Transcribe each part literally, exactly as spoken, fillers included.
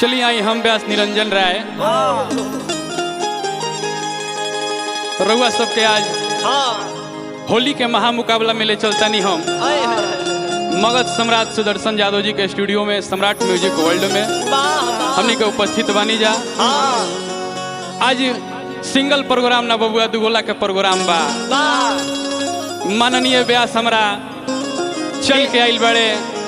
चलिए आई हम व्यास निरंजन राय रउआ सबके आज होली के महामुकाबला में ले चलता नहीं हम मगध सम्राट सुदर्शन यादव जी के स्टूडियो में सम्राट म्यूजिक वर्ल्ड में हमनी के उपस्थित बानी जा। आज सिंगल प्रोग्राम ना बबुआ दुगोला के प्रोग्राम बा। माननीय व्यास हमरा चल के आइल बड़े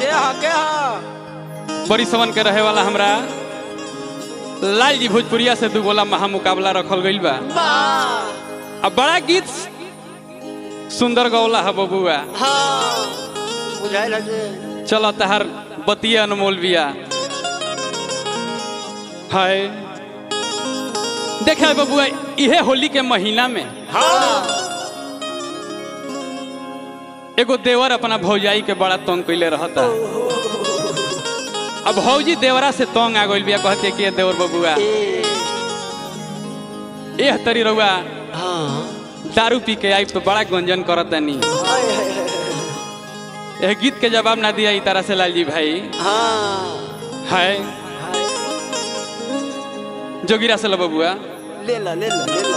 बड़ी सवन के रहे वाला हमरा लाल जी भोजपुरिया से दुगोला महामुकाबला रखल गइल बा। अब बड़ा गीत सुंदर गौला है बबुआ। चलो तहार बतिया अनमोल बिया है देखा बबुआ इहे होली के महीना में एगो देवर अपना भौजाई के बड़ा तंग कैले रहता। अब भौजी देवरा से तंग आ गइल बिया कहते कि देवर बबुआ एह तरी रउआ दारू पी के आई तो बड़ा गंजन करत नहीं। यह गीत के जवाब ना दिया तरह से लाल जी भाई है जोगिरा से लो बबुआ ले ला ले ला ले ला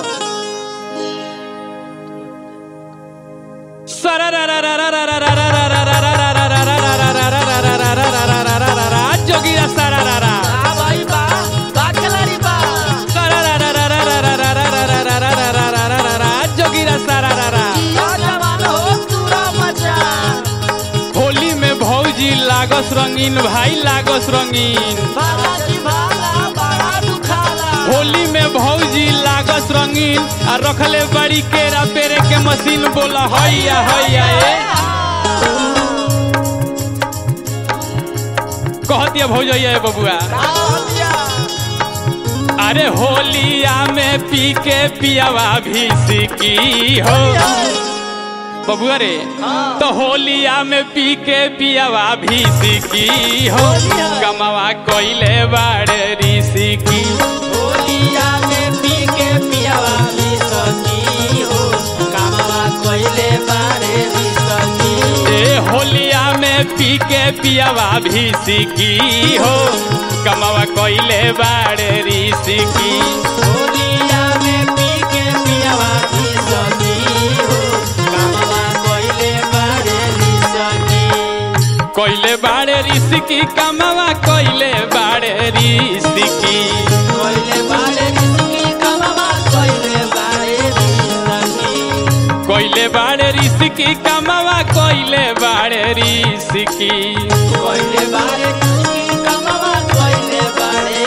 सरा रा रा रा रा रा रा रा रा रा रा जोगिरा सरा रा रा भाई बा का खिलाड़ी बा सरा रा रा रा रा रा रा रा रा रा रा रा रा रा जोगिरा सरा रा रा जवान हो पूरा मजा। होली में भौजी लागस रंगीन भाई लागस रंगीन भाला की भाला बड़ा दुखाला। होली में भौजी लागस रंगीन आ रखले बड़ी केरा पेरे के मशीन बोला हैया हैया ए कह दिया भौजैया ए बबुआ। अरे होलिया में पी के पियावा भी सीखी हो बबुआ रे तो होलिया में पी के पियावा भी सीखी हो कमावा कोइले बाड़े ऋषि की। होलिया में पी के पियावा भी सकी हो कमावा कोइले बारे भी सकी। ए होलिया में पी के पियावा भी सीखी हो कमावा कोइले बाड़े ऋषि की। होलिया में पी के पियावा भी सकी हो कमावा कोइले बारे भी सकी। कोइले बाड़े ऋषि की कमावा कोइले बाड़े ऋषि की। कोइले बारे ऋषि कमावा कोइले बारे ऋषि। कोइले बाड़े ऋषि की कमावा कोइले बाड़े ऋषि की। कोइले बारे ऋषि कमावा कोइले बारे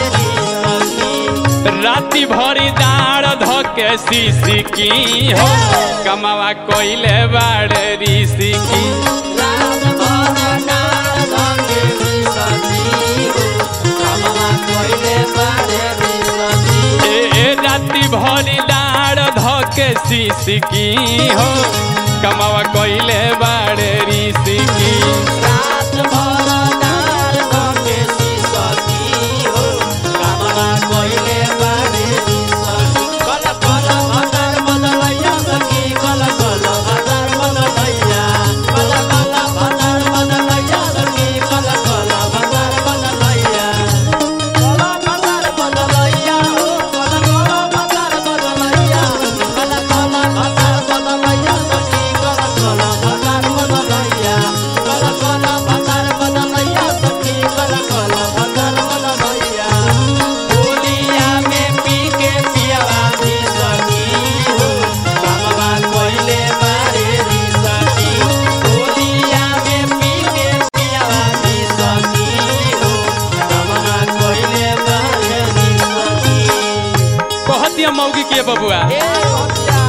ऋषि। राती भरी दाड़ धोके शीशी की हो कमावा कोइले बाड़े ऋषि की। रात भर नार धंगे ऋषि हो कमावा कोइले बारे ऋषि। ए राती भरी दाड़ धोके शीशी की हो कमावा कोइले बाड़े ऋषि की। रात भर नार धंगे ऋषि हो कमावा कोइले बारे ऋषि। कल कल भतार बदलैया सखी कल कल भतार बदलैया कल कल भतार बदलैया सखी कल कल भतार बदलैया कल भतार बदलैया हो कल कल भतार बदलैया कल कल भतार बदलैया सखी कल कल भतार बदलैया कल कल भतार बदलैया सखी कल कल भतार बदलैया। होलिया में पी के पियावा भी सखी हो कमावा कोइले बारे ऋषि। होलिया में पी के पियावा भी सखी हो कमावा कोइले बारे ऋषि। कहतिया मौगी के बबुआ ए होलिया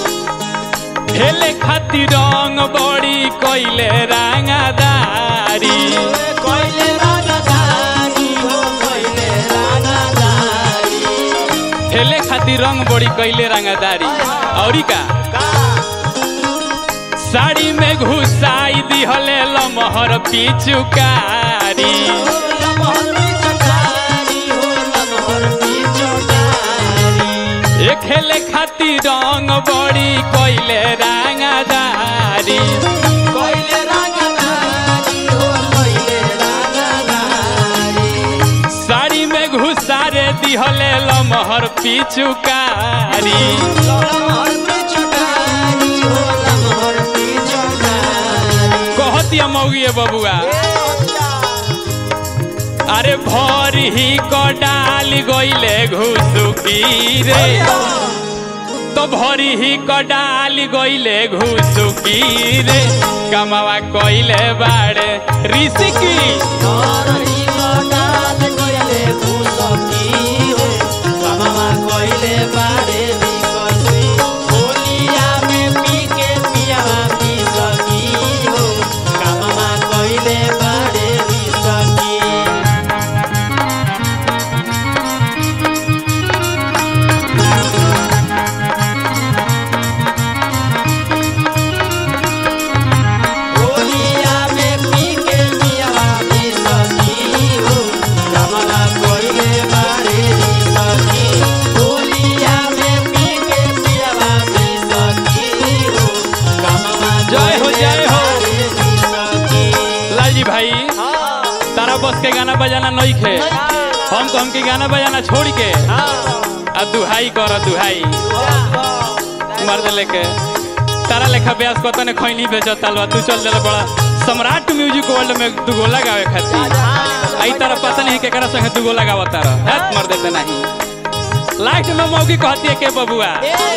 हेले खातिर रंग बड़ी कोइले रंगदारी। कोइले रागादारी हो कोइले रागादारी। हेले खातिर रंग बड़ी कोइले रंगदारी औरी का का साड़ी में घुसाई दिहले लमहर पिचुकारी। लमहर पिचकारी हो लमहर पिचकारी। एक हेले खातिर रंग बड़ी कोइले रंगदारी। कोइले रागादारी हो कोइले रागादारी। साड़ी में दिहले लमहर पिचुकारी कहतिया मौगिए बबुआ अरे भर ही को डाल गईले घुसुकी रे तो भरी ही को डाल गईले घुसुकी रे कमावा कइले बाड़े ऋषिकी बस के गाना बजाना नहीं खे हम तो हमके गाना बजाना छोड़ के आ दुहाई कर दुहाई मर्द लेके तारा लेखा ब्यास को तने खैनी बेचत तालवा तू चल देले बड़ा सम्राट म्यूजिक वर्ल्ड में दू गोला गावे खातिर आई तारा पता नहीं केकरा संगे दू गोला गावत तारा हाथ मर देते नहीं लाइट में मौगी कहती है के बबुआ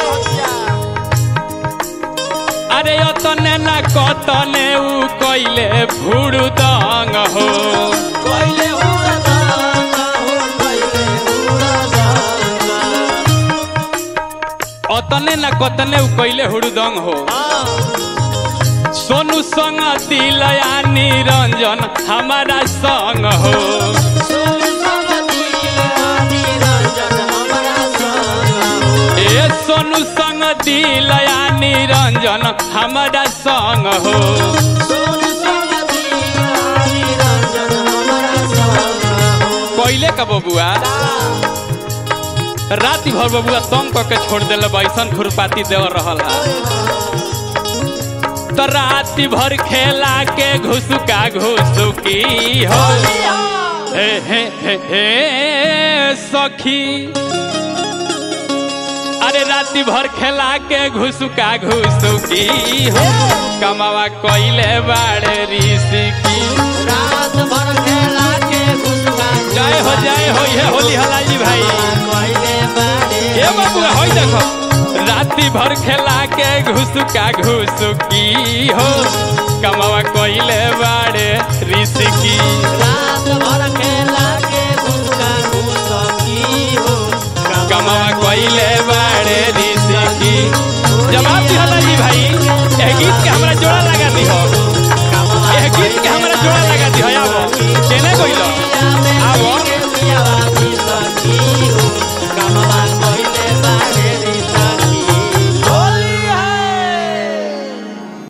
अरे तने ना कतने उ कइले भुड़ु दंग हो कइले भुड़ु दंग हो कइले भुड़ु दंग अतने ना कतने उ कइले भुड़ु दंग हो सोनू संग दिलया निरंजन हमारा संग हो सोनू संग दिलया निरंजन हमारा संग ए सोनू संग दिलया निरंजन हमारा संग हो कोयले का बबुआ राति भर बबुआ तंग करके छोड़ दिल बैसन खुरपाती देव रहल तो राति भर खेला के घुसुका घुसुकी हो हे हे हे हे सखी अरे राति भर खेला के घुसुका घुसुकी हो कमावा कइले बाड़े ऋषिकी रात भर खेला के घुसुका जय हो जय हो ये होली हलाली भाई कइले बाड़े ए बाबू होई देखो राति भर खेला के घुसुका घुसुकी हो कमावा कइले बाड़े ऋषिकी रात भर